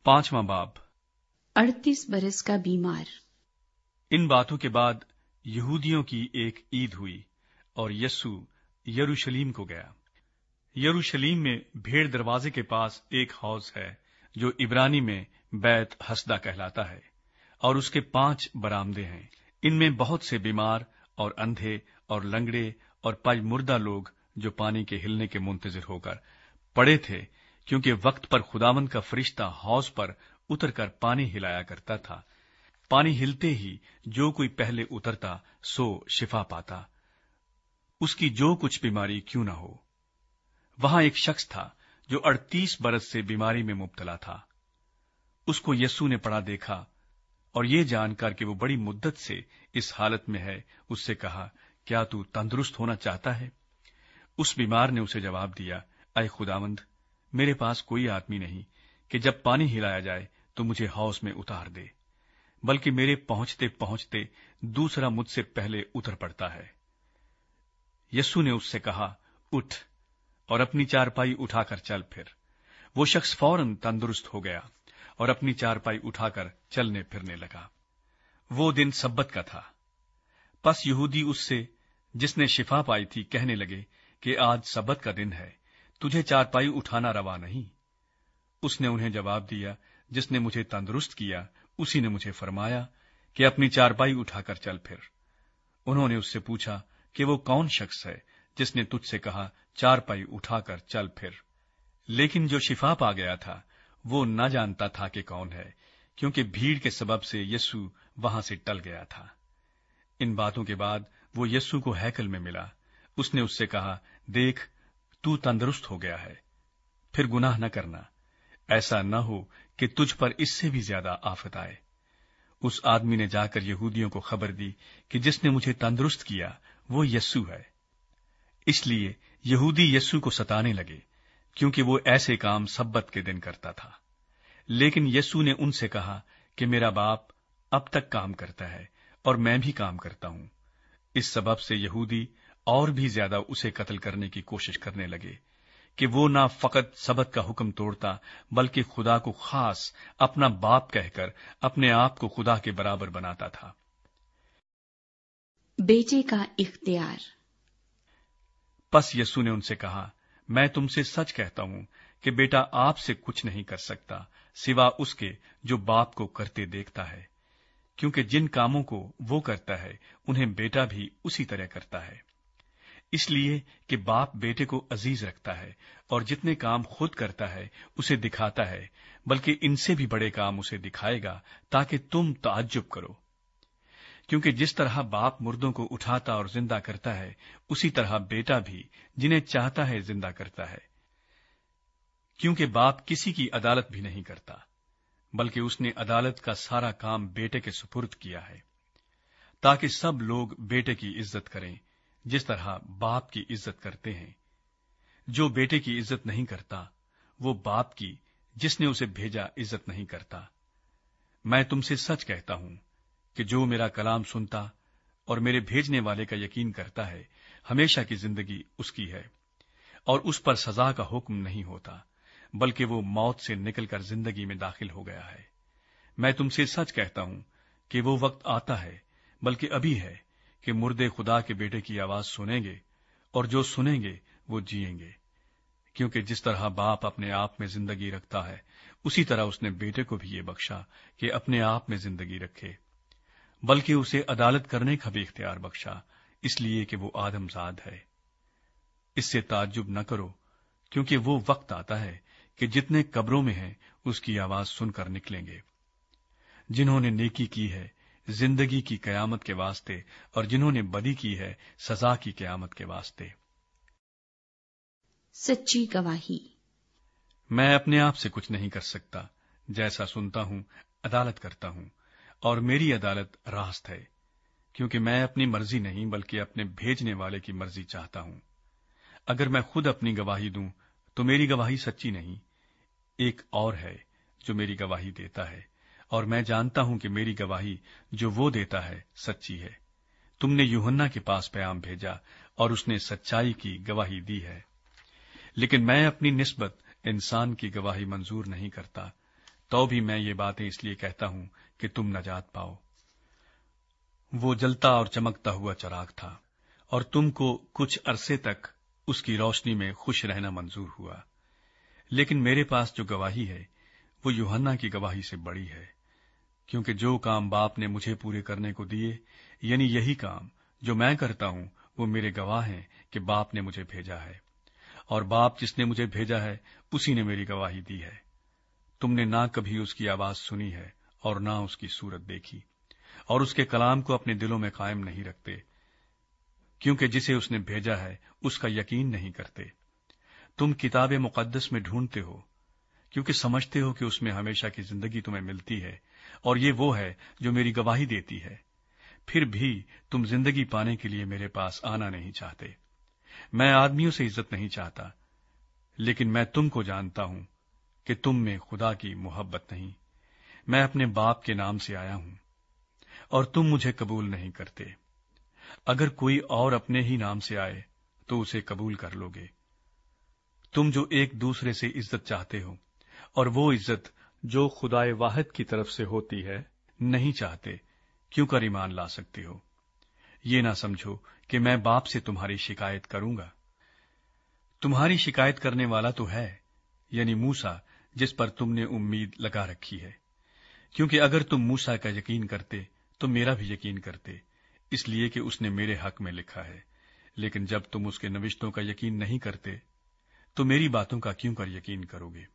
5वां बाब। 38 बरस का बीमार। इन बातों के बाद यहूदियों की एक ईद हुई और यस्सु यरूशलेम को गया। यरूशलेम में भेड़ दरवाजे के पास एक हौज है जो इब्रानी में बैत हसदा कहलाता है, और उसके 5 बरामदे हैं। इनमें बहुत से बीमार और अंधे और लंगड़े और पजमुर्दा लोग जो पानी के हिलने के मुंतजिर होकर पड़े थे, क्योंकि वक्त पर खुदावंद का फरिश्ता हौज पर उतरकर पानी हिलाया करता था। पानी हिलते ही जो कोई पहले उतरता सो शिफा पाता, उसकी जो कुछ बीमारी क्यों न हो। वहां एक शख्स था जो 38 बरस से बीमारी में मुब्तला था। उसको यस्सु ने पड़ा देखा और ये जानकर कि वो बड़ी मुद्दत से इस हालत में है, उससे कहा, क्या तू तंदुरुस्त होना चाहता है? उस बीमार ने उसे जवाब दिया, ऐ खुदावंद, मेरे पास कोई आदमी नहीं कि जब पानी हिलाया जाए तो मुझे हौज में उतार दे, बल्कि मेरे पहुंचते पहुंचते दूसरा मुझसे पहले उतर पड़ता है। यस्सु ने उससे कहा, उठ और अपनी चारपाई उठाकर चल फिर। वो शख्स फौरन तंदुरुस्त हो गया और अपनी चारपाई उठाकर चलने फिरने लगा। वो दिन सब्बत का था। पस यहूदी उससे, जिसने शिफा पाई थी, कहने लगे कि आज सब्बत का दिन है, तुझे चारपाई उठाना रवा नहीं। उसने उन्हें जवाब दिया, जिसने मुझे तंदुरुस्त किया उसी ने मुझे फरमाया कि अपनी चारपाई उठाकर चल फिर। उन्होंने उससे पूछा कि वो कौन शख्स है जिसने तुझसे कहा, चारपाई उठाकर चल फिर। लेकिन जो शिफा पा गया था वो न जानता था कि कौन है, क्योंकि भीड़ के सबब से यस्सु वहां से टल गया था। इन बातों के बाद वो यस्सु को हैकल में मिला। उसने उससे कहा, देख, तू तंदुरुस्त हो गया है, फिर गुनाह न करना, ऐसा न हो कि तुझ पर इससे भी ज्यादा आफत आए। उस आदमी ने जाकर यहूदियों को खबर दी कि जिसने मुझे तंदुरुस्त किया वो यस्सु है। इसलिए यहूदी यस्सु को सताने लगे, क्योंकि वो ऐसे काम सब्बत के दिन करता था। लेकिन यस्सु ने उनसे कहा कि मेरा बाप अब तक काम करता है और मैं भी काम करता हूं। इस सबब से यहूदी और भी ज्यादा उसे कत्ल करने की कोशिश करने लगे कि वो ना फकत सबत का हुक्म तोड़ता, बल्कि खुदा को खास अपना बाप कहकर अपने आप को खुदा के बराबर बनाता था। बेटे का इख्तियार। पस यस्सु ने उनसे कहा, मैं तुमसे सच कहता हूं कि बेटा आपसे कुछ नहीं कर सकता सिवा उसके जो बाप को करते देखता है, क्योंकि जिन कामों को वो करता है उन्हें बेटा भी उसी तरह करता है। इसलिए कि बाप बेटे को अजीज रखता है और जितने काम खुद करता है उसे दिखाता है, बल्कि इनसे भी बड़े काम उसे दिखाएगा, ताकि तुम ताज्जुब करो। क्योंकि जिस तरह बाप मुर्दों को उठाता और जिंदा करता है, उसी तरह बेटा भी जिन्हें चाहता है जिंदा करता है। क्योंकि बाप किसी की अदालत भी नहीं करता, बल्कि उसने अदालत का सारा काम बेटे के सुपुर्द किया है, ताकि सब लोग बेटे की इज्जत करें जिस तरह बाप की इज्जत करते हैं। जो बेटे की इज्जत नहीं करता वो बाप की, जिसने उसे भेजा, इज्जत नहीं करता। मैं तुमसे सच कहता हूं कि जो मेरा कलाम सुनता और मेरे भेजने वाले का यकीन करता है, हमेशा की जिंदगी उसकी है और उस पर सजा का हुक्म नहीं होता, बल्कि वो मौत से निकलकर जिंदगी में दाखिल हो गया है। मैं तुमसे सच कहता हूं कि वो वक्त आता है, बल्कि अभी है, कि मुर्दे खुदा के बेटे की आवाज सुनेंगे, और जो सुनेंगे वो जिएंगे। क्योंकि जिस तरह बाप अपने आप में जिंदगी रखता है, उसी तरह उसने बेटे को भी ये बख्शा कि अपने आप में जिंदगी रखे, बल्कि उसे अदालत करने का भी इख्तियार बख्शा, इसलिए कि वो आदमजाद है। इससे ताज्जुब न करो, क्योंकि वो वक्त आता है कि जितने कब्रों में हैं उसकी आवाज सुनकर निकलेंगे। जिन्होंने नेकी की है जिंदगी की कयामत के वास्ते, और जिन्होंने बदी की है सजा की कयामत के वास्ते। सच्ची गवाही। मैं अपने आप से कुछ नहीं कर सकता, जैसा सुनता हूं अदालत करता हूं, और मेरी अदालत रास्त है, क्योंकि मैं अपनी मर्जी नहीं बल्कि अपने भेजने वाले की मर्जी चाहता हूं। अगर मैं खुद अपनी गवाही दूं तो मेरी गवाही सच्ची नहीं, एक और है जो मेरी गवाही देता है, और मैं जानता हूं कि मेरी गवाही जो वो देता है सच्ची है। तुमने यूहन्ना के पास पैगाम भेजा और उसने सच्चाई की गवाही दी है, लेकिन मैं अपनी निस्बत इंसान की गवाही मंजूर नहीं करता, تو بھی मैं ये बातें इसलिए कहता हूं कि तुम नजात पाओ। वो जलता और चमकता हुआ चिराग था और तुमको कुछ अरसे तक उसकी रोशनी में खुश रहना मंजूर हुआ, लेकिन मेरे पास जो गवाही है वो यूहन्ना की गवाही से बड़ी है, क्योंकि जो काम बाप ने मुझे पूरे करने को दिए, यानी यही काम जो मैं करता हूं, वो मेरे गवाह हैं कि बाप ने मुझे भेजा है, और बाप जिसने मुझे भेजा है उसी ने मेरी गवाही दी है। तुमने ना कभी उसकी आवाज सुनी है और ना उसकी सूरत देखी, और उसके कलाम को अपने दिलों में कायम नहीं रखते, क्योंकि जिसे उसने भेजा है उसका यकीन नहीं करते। तुम किताब मुकद्दस में ढूंढते हो, क्योंकि समझते हो कि उसमें हमेशा की जिंदगी तुम्हें मिलती है, और ये वो है जो मेरी गवाही देती है। फिर भी तुम जिंदगी पाने के लिए मेरे पास आना नहीं चाहते। मैं आदमियों से इज्जत नहीं चाहता, लेकिन मैं तुमको जानता हूं कि तुम में खुदा की मोहब्बत नहीं। मैं अपने बाप के नाम से आया हूं और तुम मुझे कबूल नहीं करते। अगर कोई और अपने ही नाम से आए तो उसे कबूल कर लोगे। तुम जो एक दूसरे से इज्जत चाहते हो और वो इज्जत जो खुदाए वाहिद की तरफ से होती है नहीं चाहते, क्यों कर ईमान ला सकते हो? ये ना समझो कि मैं बाप से तुम्हारी शिकायत करूंगा। तुम्हारी शिकायत करने वाला तो है, यानी मूसा, जिस पर तुमने उम्मीद लगा रखी है। क्योंकि अगर तुम मूसा का यकीन करते तो मेरा भी यकीन करते, इसलिए कि उसने मेरे हक में लिखा है। लेकिन जब तुम उसके नविश्तों का यकीन नहीं करते तो मेरी बातों का क्यों कर यकीन करोगे?